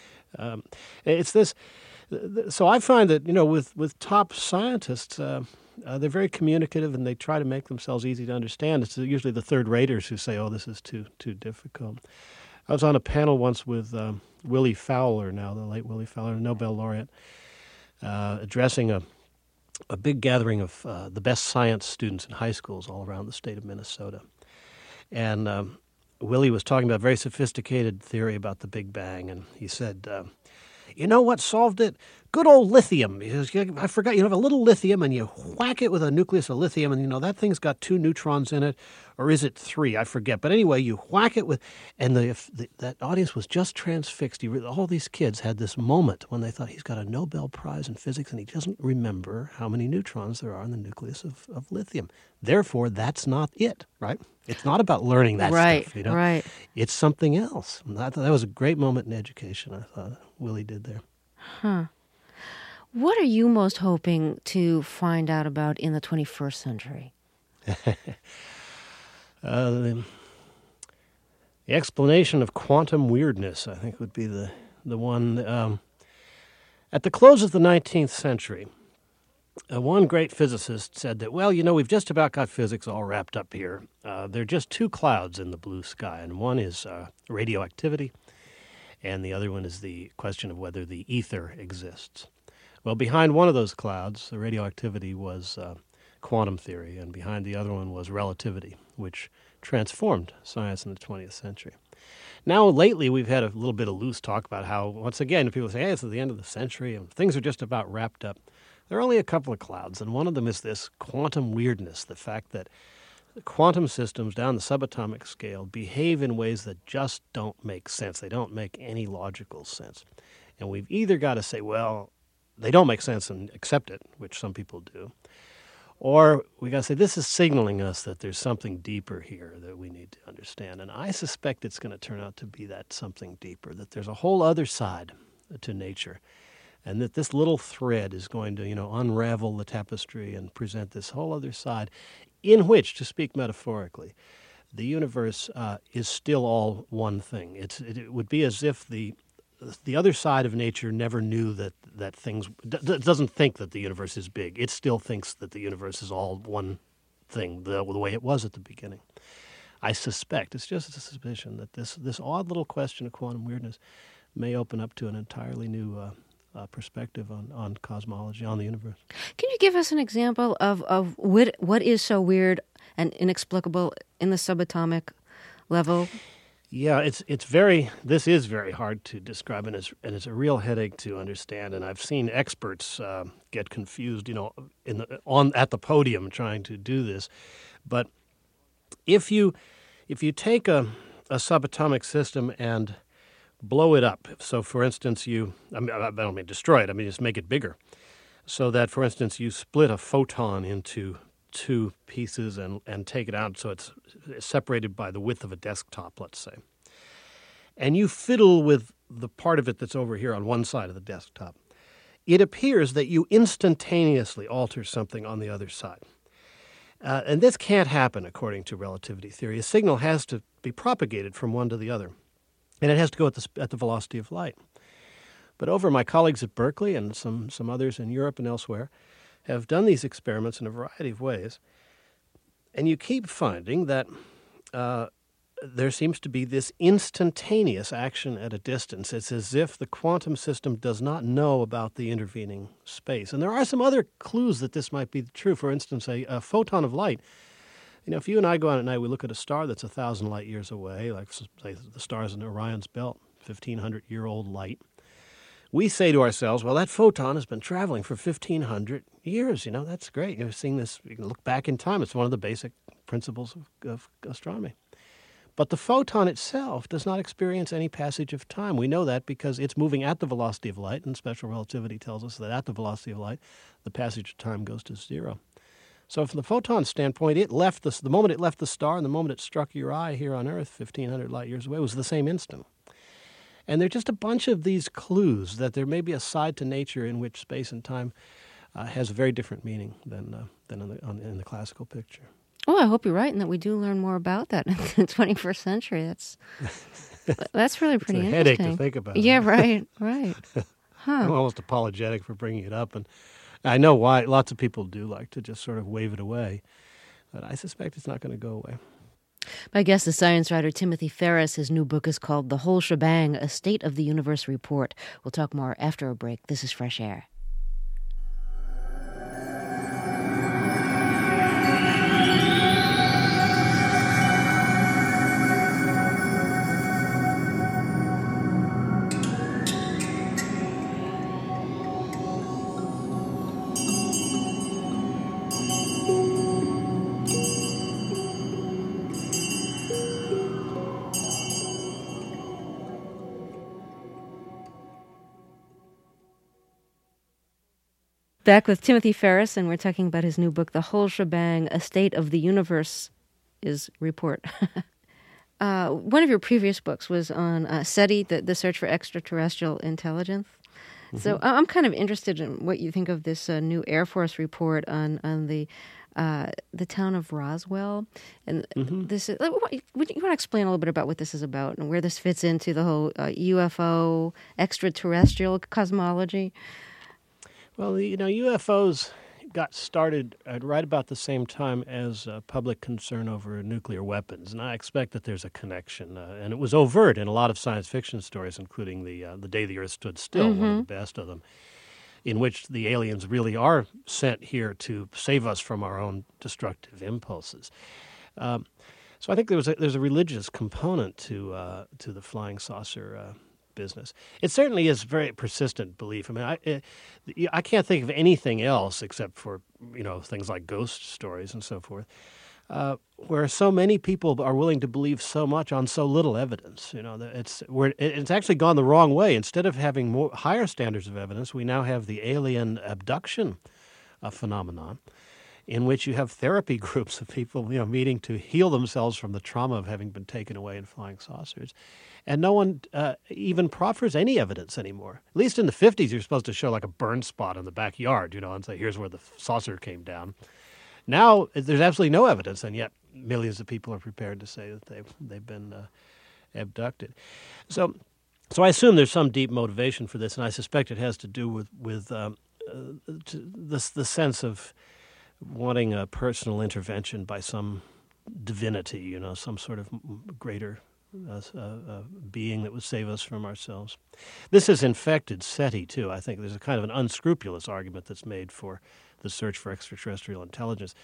Um, it's this. So I find that, you know, with, with top scientists, uh, uh, they're very communicative and they try to make themselves easy to understand. It's usually the third raters who say, "Oh, this is too too difficult." I was on a panel once with um, Willie Fowler, now the late Willie Fowler, a Nobel laureate, uh, addressing a a big gathering of uh, the best science students in high schools all around the state of Minnesota. And um, Willie was talking about a very sophisticated theory about the Big Bang, and he said, uh, "You know what solved it? Good old lithium. I forgot, you have a little lithium and you whack it with a nucleus of lithium and, you know, that thing's got two neutrons in it, or is it three? I forget. But anyway, you whack it with," and the, the that audience was just transfixed. He, all these kids had this moment when they thought, he's got a Nobel Prize in physics and he doesn't remember how many neutrons there are in the nucleus of, of lithium. Therefore, that's not it, right? It's not about learning that right, stuff, you know? Right, It's something else. And I thought that was a great moment in education, I thought Willie did there. Huh. What are you most hoping to find out about in the twenty-first century? uh, the, the explanation of quantum weirdness, I think, would be the, the one. Um, at the close of the nineteenth century, uh, one great physicist said that, well, you know, we've just about got physics all wrapped up here. Uh, there are just two clouds in the blue sky, and one is uh, radioactivity, and the other one is the question of whether the ether exists. Well, behind one of those clouds, the radioactivity, was uh, quantum theory, and behind the other one was relativity, which transformed science in the twentieth century. Now, lately, we've had a little bit of loose talk about how, once again, people say, hey, it's at the end of the century, and things are just about wrapped up. There are only a couple of clouds, and one of them is this quantum weirdness, the fact that quantum systems down the subatomic scale behave in ways that just don't make sense. They don't make any logical sense. And we've either got to say, well, they don't make sense and accept it, which some people do, or we got to say, this is signaling us that there's something deeper here that we need to understand. And I suspect it's going to turn out to be that something deeper, that there's a whole other side to nature, and that this little thread is going to, you know, unravel the tapestry and present this whole other side in which, to speak metaphorically, the universe uh, is still all one thing. It's, it, it would be as if the the other side of nature never knew that, that things, d- doesn't think that the universe is big. It still thinks that the universe is all one thing, the, the way it was at the beginning. I suspect, it's just a suspicion, that this, this odd little question of quantum weirdness may open up to an entirely new uh, uh, perspective on, on cosmology, on the universe. Can you give us an example of, of what, what is so weird and inexplicable in the subatomic level? Yeah, it's it's very. This is very hard to describe, and it's and it's a real headache to understand. And I've seen experts uh, get confused, you know, in the on at the podium trying to do this. But if you if you take a a subatomic system and blow it up, so for instance, you I, mean, I don't mean destroy it. I mean just make it bigger, so that for instance you split a photon into two pieces and, and take it out so it's separated by the width of a desktop, let's say. And you fiddle with the part of it that's over here on one side of the desktop. It appears that you instantaneously alter something on the other side. Uh, and this can't happen according to relativity theory. A signal has to be propagated from one to the other. And it has to go at the, at the velocity of light. But over my colleagues at Berkeley and some, some others in Europe and elsewhere have done these experiments in a variety of ways, and you keep finding that uh, there seems to be this instantaneous action at a distance. It's as if the quantum system does not know about the intervening space. And there are some other clues that this might be true. For instance, a, a photon of light. You know, if you and I go out at night, we look at a star that's a thousand light years away, like say the stars in Orion's belt, fifteen hundred year old light. We say to ourselves, well, that photon has been traveling for fifteen hundred years. You know, that's great. You're seeing this, you can look back in time. It's one of the basic principles of, of astronomy. But the photon itself does not experience any passage of time. We know that because it's moving at the velocity of light, and special relativity tells us that at the velocity of light, the passage of time goes to zero. So from the photon standpoint, it left the, the moment it left the star and the moment it struck your eye here on Earth, fifteen hundred light years away, was the same instant. And there are just a bunch of these clues that there may be a side to nature in which space and time uh, has a very different meaning than uh, than in the, on, in the classical picture. Oh, I hope you're right, and that we do learn more about that in the twenty-first century. That's that's really pretty it's a interesting. Headache to think about. Yeah, right, right. Huh. I'm almost apologetic for bringing it up, and I know why. Lots of people do like to just sort of wave it away, but I suspect it's not going to go away. My guest is science writer Timothy Ferris. His new book is called The Whole Shebang, A State of the Universe Report. We'll talk more after a break. This is Fresh Air. Back with Timothy Ferris, and we're talking about his new book, The Whole Shebang, A State of the Universe is Report. uh, one of your previous books was on uh, SETI, the, the search for extraterrestrial intelligence. Mm-hmm. So I'm kind of interested in what you think of this uh, new Air Force report on, on the uh, the town of Roswell. And mm-hmm. this is, would you want to explain a little bit about what this is about and where this fits into the whole uh, U F O extraterrestrial cosmology? Well, you know, U F Os got started at right about the same time as uh, public concern over nuclear weapons, and I expect that there's a connection. Uh, and it was overt in a lot of science fiction stories, including the uh, the Day the Earth Stood Still, mm-hmm. one of the best of them, in which the aliens really are sent here to save us from our own destructive impulses. Um, so I think there was a, there's a religious component to uh, to the flying saucer uh, business. It certainly is very persistent belief. I mean, I it, I can't think of anything else except for, you know, things like ghost stories and so forth, uh, where so many people are willing to believe so much on so little evidence. You know, it's where it's actually gone the wrong way. Instead of having more higher standards of evidence, we now have the alien abduction uh, phenomenon, in which you have therapy groups of people, you know, meeting to heal themselves from the trauma of having been taken away in flying saucers. And no one uh, even proffers any evidence anymore. At least in the fifties, you're supposed to show like a burn spot in the backyard, you know, and say, here's where the saucer came down. Now, there's absolutely no evidence, and yet millions of people are prepared to say that they've, they've been uh, abducted. So so I assume there's some deep motivation for this, and I suspect it has to do with, with um, uh, this, the sense of wanting a personal intervention by some divinity, you know, some sort of greater uh, uh, being that would save us from ourselves. This has infected SETI, too. I think there's a kind of an unscrupulous argument that's made for the search for extraterrestrial intelligence.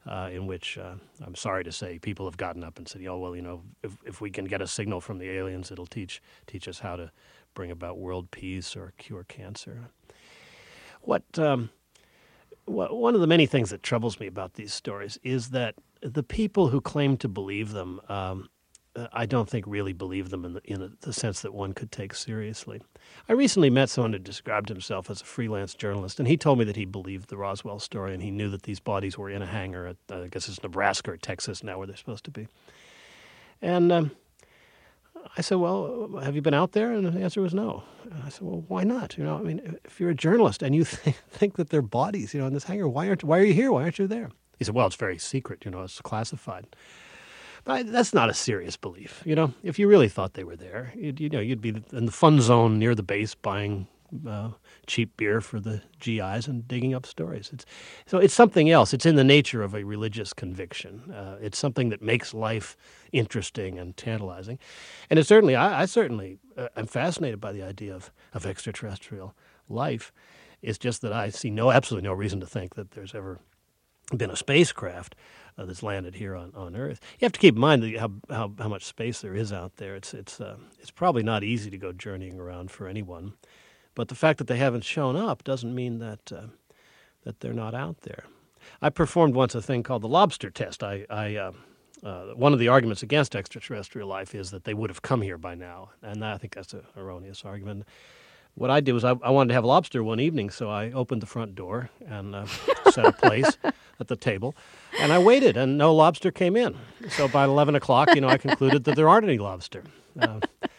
uh, in which uh, I'm sorry to say people have gotten up and said, "Oh well, you know, if if we can get a signal from the aliens, it'll teach teach us how to bring about world peace or cure cancer." What um, one of the many things that troubles me about these stories is that the people who claim to believe them, um, I don't think really believe them in the, in the sense that one could take seriously. I recently met someone who described himself as a freelance journalist, and he told me that he believed the Roswell story, and he knew that these bodies were in a hangar at, uh, I guess it's Nebraska or Texas now where they're supposed to be. And um, I said, well, have you been out there? And the answer was no. And I said, well, why not? You know, I mean, if you're a journalist and you th- think that they're bodies, you know, in this hangar, why aren't why are you here? Why aren't you there? He said, well, it's very secret, you know, it's classified. But that's not a serious belief. You know, if you really thought they were there, you'd, you know, you'd be in the fun zone near the base buying uh, cheap beer for the G Is and digging up stories. It's, so it's something else. It's in the nature of a religious conviction. Uh, it's something that makes life interesting and tantalizing. And it certainly, I, I certainly uh, am fascinated by the idea of, of extraterrestrial life. It's just that I see no, absolutely no reason to think that there's ever been a spacecraft uh, that's landed here on, on Earth. You have to keep in mind the, how, how how much space there is out there. It's it's uh, it's probably not easy to go journeying around for anyone, but the fact that they haven't shown up doesn't mean that uh, that they're not out there. I performed once a thing called the lobster test. I, I uh, uh, one of the arguments against extraterrestrial life is that they would have come here by now, and I think that's an erroneous argument. What I did was I, I wanted to have lobster one evening, so I opened the front door and uh, set a place at the table, and I waited, and no lobster came in. So by eleven o'clock, you know, I concluded that there aren't any lobster. Uh,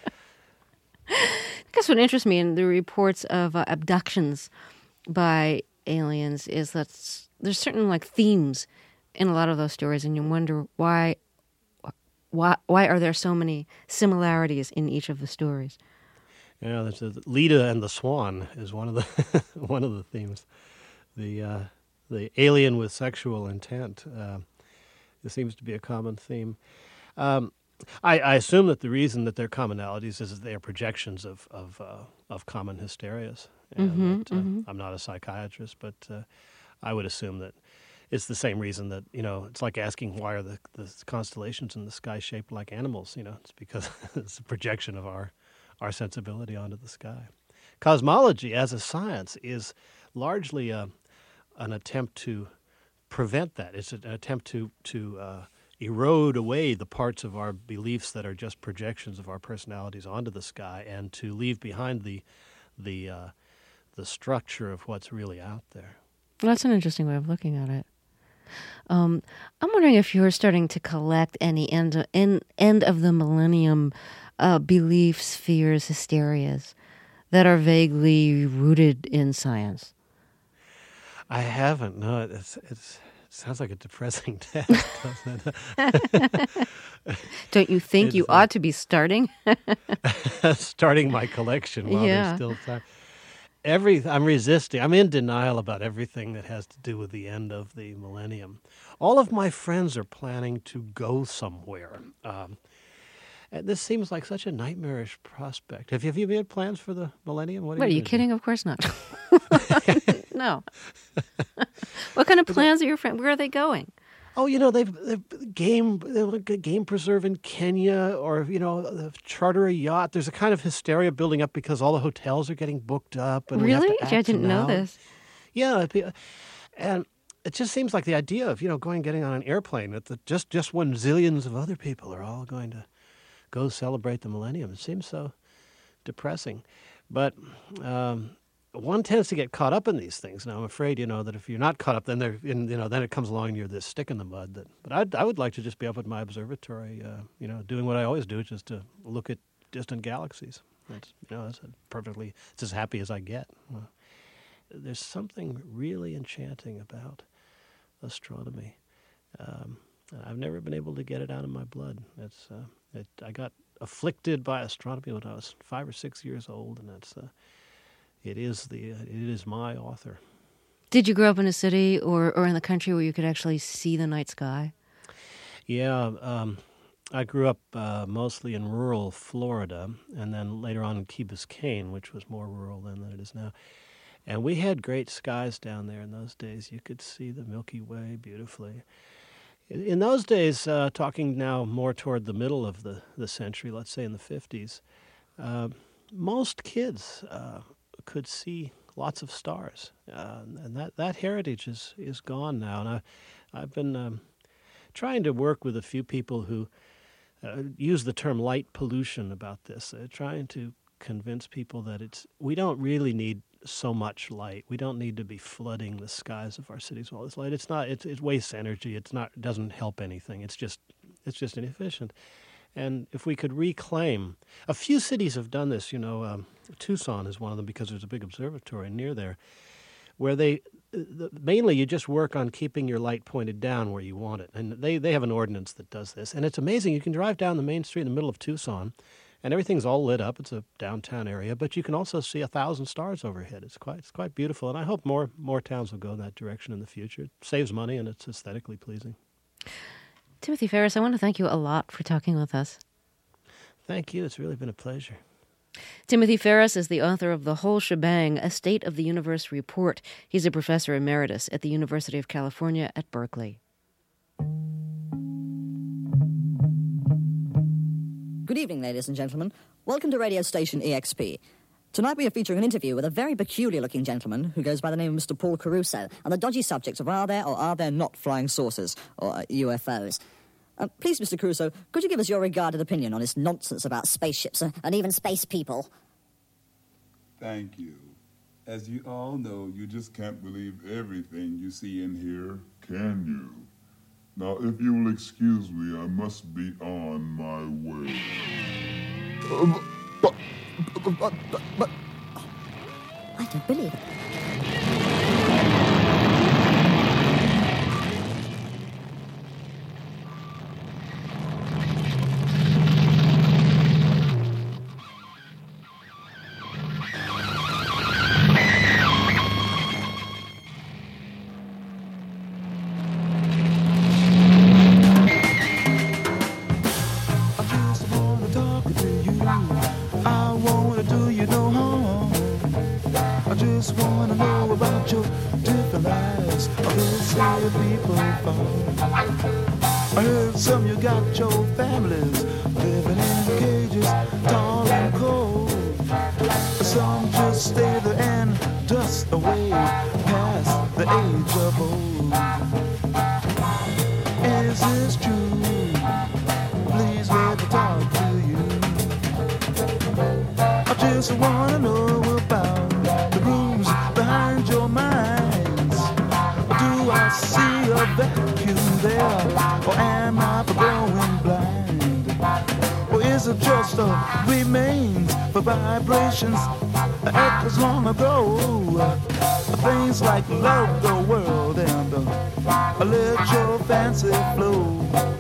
I guess what interests me in the reports of uh, abductions by aliens is that there's certain like themes in a lot of those stories, and you wonder why, why, why are there so many similarities in each of the stories? Yeah, there's a, Leda and the Swan is one of the one of the themes. The uh, the alien with sexual intent. Uh, it seems to be a common theme. Um, I, I assume that the reason that they're commonalities is that they are projections of of, uh, of common hysterias. And mm-hmm, that, uh, mm-hmm. I'm not a psychiatrist, but uh, I would assume that it's the same reason that, you know, it's like asking why are the, the constellations in the sky shaped like animals. You know, it's because it's a projection of our our sensibility onto the sky. Cosmology as a science is largely a, an attempt to prevent that. It's an attempt to, to uh, erode away the parts of our beliefs that are just projections of our personalities onto the sky and to leave behind the the uh, the structure of what's really out there. Well, that's an interesting way of looking at it. Um, I'm wondering if you're starting to collect any end, end, end of the millennium Uh, beliefs, fears, hysterias that are vaguely rooted in science. I haven't. No, it's, it's, it sounds like a depressing task, doesn't it? Don't you think it's, you uh, ought to be starting? starting my collection while yeah. there's still time. Every, I'm resisting. I'm in denial about everything that has to do with the end of the millennium. All of my friends are planning to go somewhere. Um, This seems like such a nightmarish prospect. Have you, have you made plans for the millennium? What, what are you, you kidding? Do? Of course not. No. What kind of plans are your friends? Where are they going? Oh, you know, they've, they've game they've a game preserve in Kenya, or you know, charter a yacht. There's a kind of hysteria building up because all the hotels are getting booked up. And really? we have to I didn't know this. Yeah, and it just seems like the idea of you know going getting on an airplane that the, just just when zillions of other people are all going to go celebrate the millennium. It seems so depressing. But um, one tends to get caught up in these things. Now, I'm afraid, you know, that if you're not caught up, then they're in, you know, then it comes along and you're this stick in the mud. That, but I'd, I would like to just be up at my observatory, uh, you know, doing what I always do, just to look at distant galaxies. That's, you know, that's a perfectly, it's as happy as I get. Well, there's something really enchanting about astronomy. Um, I've never been able to get it out of my blood. It's uh, it, I got afflicted by astronomy when I was five or six years old, and it's uh, it is the uh, it is my author. Did you grow up in a city or, or in the country where you could actually see the night sky? Yeah, um, I grew up uh, mostly in rural Florida, and then later on in Key Biscayne, which was more rural then than it is now. And we had great skies down there in those days. You could see the Milky Way beautifully. In those days, uh, talking now more toward the middle of the, the century, let's say in the fifties, uh, most kids uh, could see lots of stars, uh, and that, that heritage is, is gone now. And I, I've been um, trying to work with a few people who uh, use the term light pollution about this, uh, trying to convince people that it's we don't really need so much light. We don't need to be flooding the skies of our cities with all this light. It's not. It, it wastes energy. It's not. It doesn't help anything. It's just. It's just inefficient. And if we could reclaim, a few cities have done this. You know, um, Tucson is one of them because there's a big observatory near there, where they the, mainly you just work on keeping your light pointed down where you want it. And they they have an ordinance that does this. And it's amazing. You can drive down the main street in the middle of Tucson, and everything's all lit up. It's a downtown area, but you can also see a thousand stars overhead. It's quite it's quite beautiful, and I hope more more towns will go in that direction in the future. It saves money, and it's aesthetically pleasing. Timothy Ferris, I want to thank you a lot for talking with us. Thank you. It's really been a pleasure. Timothy Ferris is the author of The Whole Shebang, A State of the Universe Report. He's a professor emeritus at the University of California at Berkeley. Good evening, ladies and gentlemen. Welcome to radio station E X P. Tonight we are featuring an interview with a very peculiar-looking gentleman who goes by the name of Mister Paul Caruso on the dodgy subject of are there or are there not flying saucers, or uh, U F Os. Uh, please, Mister Caruso, could you give us your regarded opinion on this nonsense about spaceships uh, and even space people? Thank you. As you all know, you just can't believe everything you see and hear, can you? Now, if you will excuse me, I must be on my way. Uh, but, but, but, but, but, I don't believe it. I heard some you got your families living in cages, tall and cold. Some just stay there and dust away past the age of old. Is this true? Please let me talk to you. I just wanna know about the rooms behind your minds. Do I see a vacuum there, or am I going blind? Or is it just a remains for vibrations echoes long ago? Things like love the world and uh, let your fancy flow.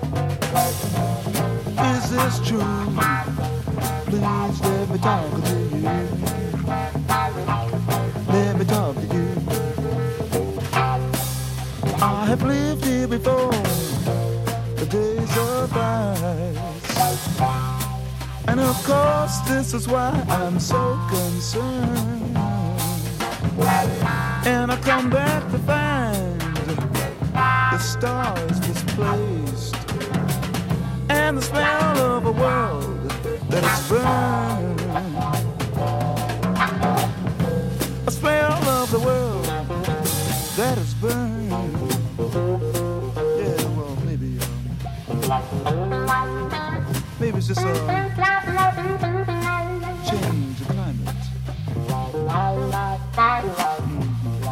Is this true? Please let me talk to you. Let me talk to you. I have lived here before, the days of ice. And of course this is why I'm so concerned. And I come back to find the stars misplaced, and the smell of a world that is burned. A smell of the world that is burned. Yeah, well, maybe, um, maybe it's just a change of climate. Mm-hmm.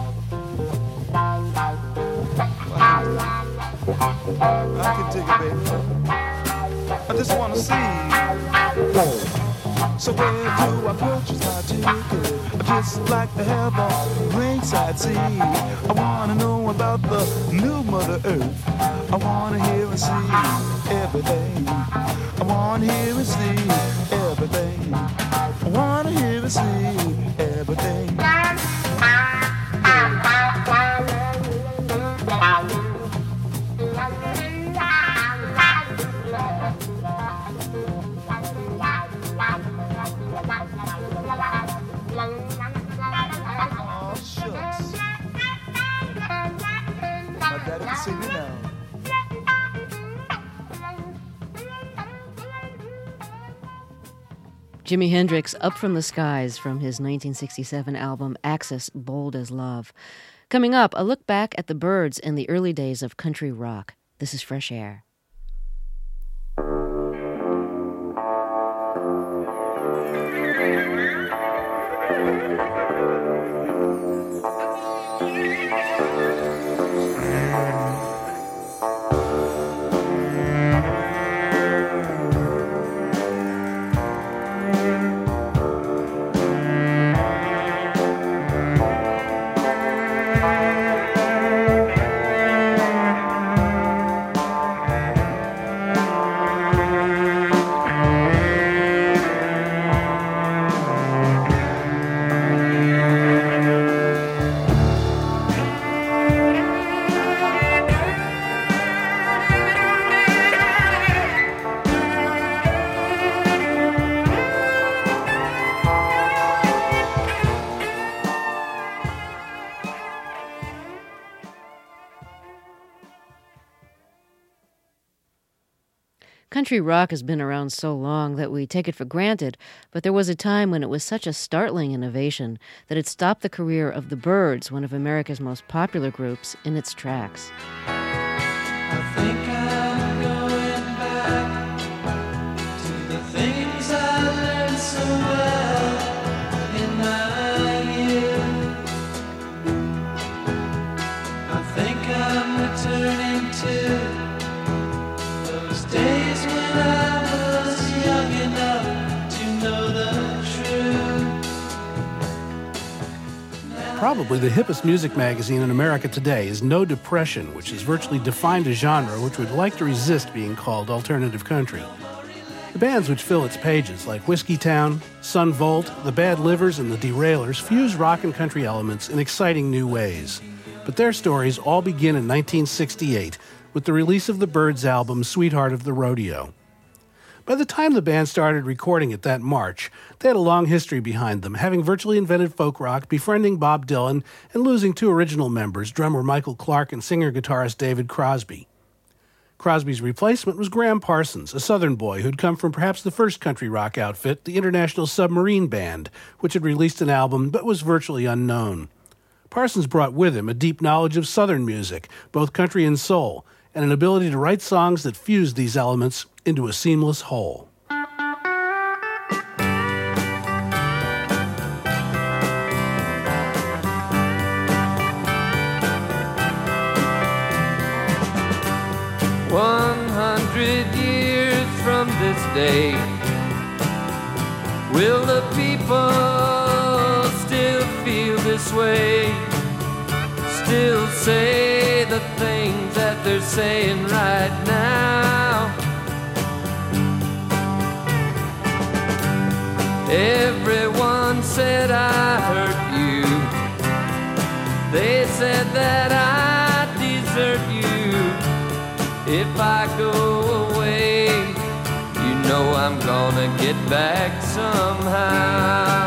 I can take it, baby. I just wanna see. So where do I purchase my ticket? I just like to have a ringside seat. I wanna know about the new Mother Earth. I wanna hear and see everything. I wanna hear and see everything. I wanna hear and see everything. Oh, shucks. My daddy can see me now. Jimi Hendrix, Up from the Skies, from his nineteen sixty-seven album Axis, Bold as Love. Coming up, a look back at the Byrds in the early days of country rock. This is Fresh Air. Country rock has been around so long that we take it for granted, but there was a time when it was such a startling innovation that it stopped the career of the Byrds, one of America's most popular groups, in its tracks. I think I'm going back to the things I learned so well in my youth. I think I'm returning to days when I was young enough to know the truth. Probably the hippest music magazine in America today is No Depression, which has virtually defined a genre which would like to resist being called alternative country. The bands which fill its pages, like Whiskey Town, Sun Volt, the Bad Livers, and the Derailers, fuse rock and country elements in exciting new ways. But their stories all begin in nineteen sixty-eight, with the release of the Byrds' album, Sweetheart of the Rodeo. By the time the band started recording it that March, they had a long history behind them, having virtually invented folk rock, befriending Bob Dylan, and losing two original members, drummer Michael Clark and singer-guitarist David Crosby. Crosby's replacement was Graham Parsons, a Southern boy who'd come from perhaps the first country rock outfit, the International Submarine Band, which had released an album but was virtually unknown. Parsons brought with him a deep knowledge of Southern music, both country and soul, and an ability to write songs that fused these elements into a seamless whole. One hundred years from this day, will the people still feel this way? Still say the things that they're saying right now? Everyone said I hurt you. They said that I desert you. If I go away, you know I'm gonna get back somehow.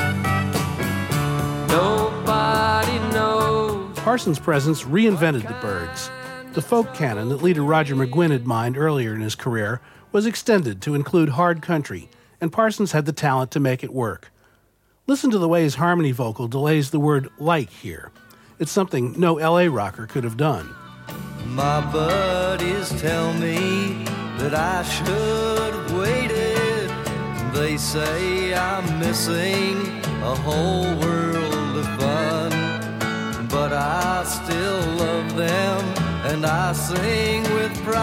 Nobody knows. Parsons' presence reinvented the Byrds. The folk canon that leader Roger McGuinn had mined earlier in his career was extended to include hard country, and Parsons had the talent to make it work. Listen to the way his harmony vocal delays the word like here. It's something no L A rocker could have done. My buddies tell me that I should have waited. They say I'm missing a whole world of fun. But I still love them, and I sing with pride.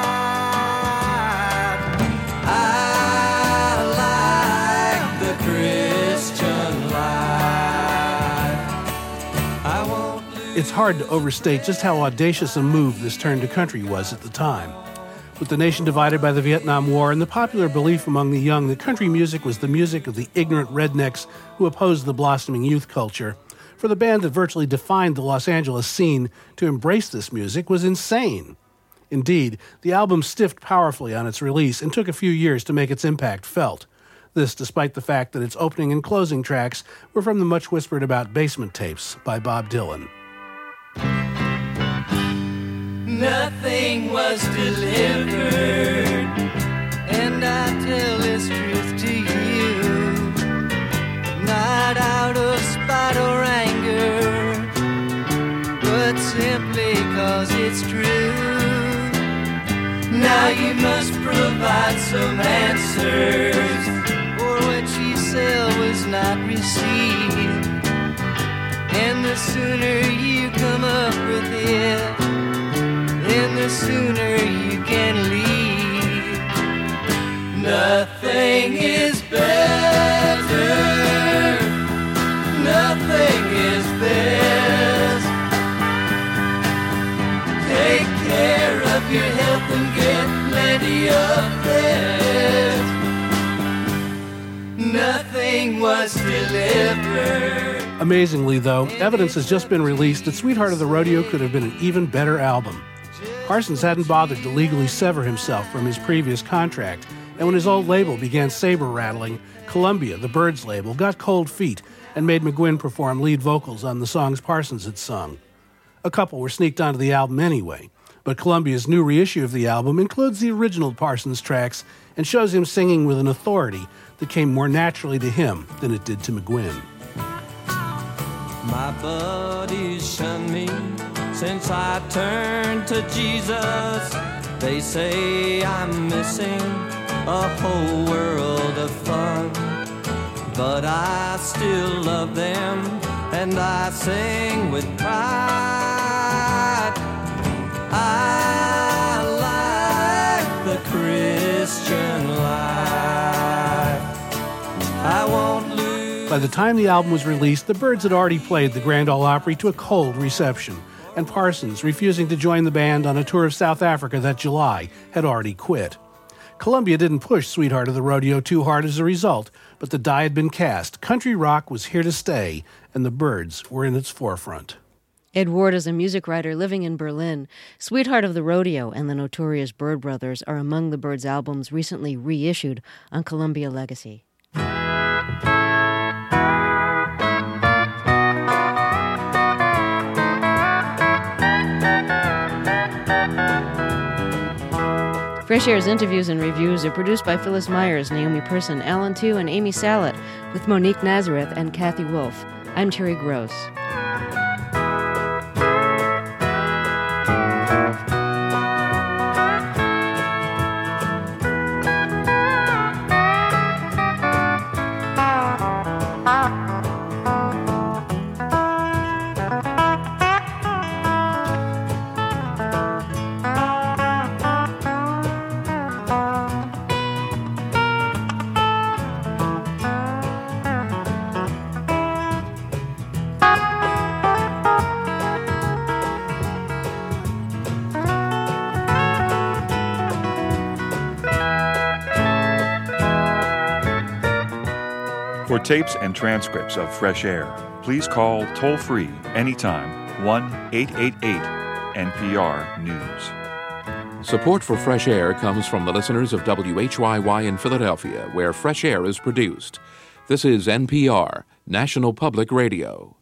I like the Christian life. I won't lose. It's hard to overstate just how audacious a move this turn to country was at the time. With the nation divided by the Vietnam War and the popular belief among the young that country music was the music of the ignorant rednecks who opposed the blossoming youth culture, for the band that virtually defined the Los Angeles scene to embrace this music was insane. Indeed, the album stiffed powerfully on its release and took a few years to make its impact felt. This despite the fact that its opening and closing tracks were from the much whispered about basement tapes by Bob Dylan. Nothing was delivered, and I tell this truth to you. Now you must provide some answers for what she said was not received. And the sooner you come up with it, then the sooner you can leave. Nothing is better, nothing is best. Take care of your health and get plenty of rest. Nothing was delivered. Amazingly, though, evidence has just been released that Sweetheart of the Rodeo could have been an even better album. Parsons hadn't bothered to legally sever himself from his previous contract, and when his old label began saber-rattling, Columbia, the Byrds label, got cold feet and made McGuinn perform lead vocals on the songs Parsons had sung. A couple were sneaked onto the album anyway, but Columbia's new reissue of the album includes the original Parsons tracks and shows him singing with an authority that came more naturally to him than it did to McGuinn. My buddies shun me since I turned to Jesus. They say I'm missing a whole world of fun, but I still love them and I sing with pride. I like the Christian life. I won't lose. By the time the album was released, the Byrds had already played the Grand Ole Opry to a cold reception, and Parsons, refusing to join the band on a tour of South Africa that July, had already quit. Columbia didn't push Sweetheart of the Rodeo too hard as a result, but the die had been cast. Country rock was here to stay, and the Byrds were in its forefront. Ed Ward is a music writer living in Berlin. Sweetheart of the Rodeo and the notorious Byrd Brothers are among the Byrds' albums recently reissued on Columbia Legacy. Fresh Air's interviews and reviews are produced by Phyllis Myers, Naomi Person, Alan Tu, and Amy Salet, with Monique Nazareth and Kathy Wolf. I'm Terry Gross. For tapes and transcripts of Fresh Air, please call toll-free anytime one eight eight eight N P R News. Support for Fresh Air comes from the listeners of W H Y Y in Philadelphia, where Fresh Air is produced. This is N P R, National Public Radio.